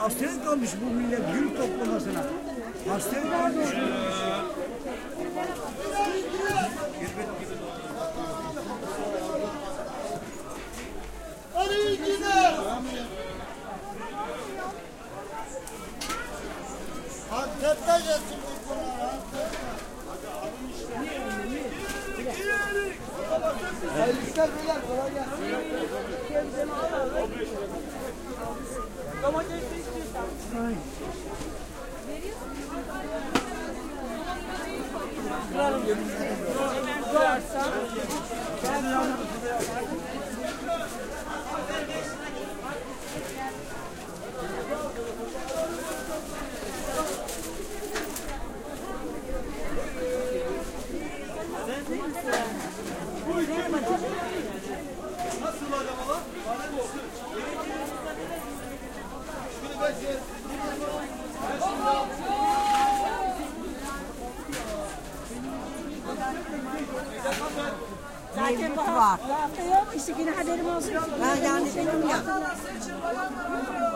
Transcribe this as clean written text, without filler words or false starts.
Hasret kalmış bu millet gül toplamasına. Hasret kalmış. Hadi yine. Antep'te getirdik bunları. Hayırlı işler beyler, kolay gelsin. Domates istiyorsan. Nasıl acaba? Zaten var. Bu hafta yok. İşte yine haberim olsun. Yani benim ya.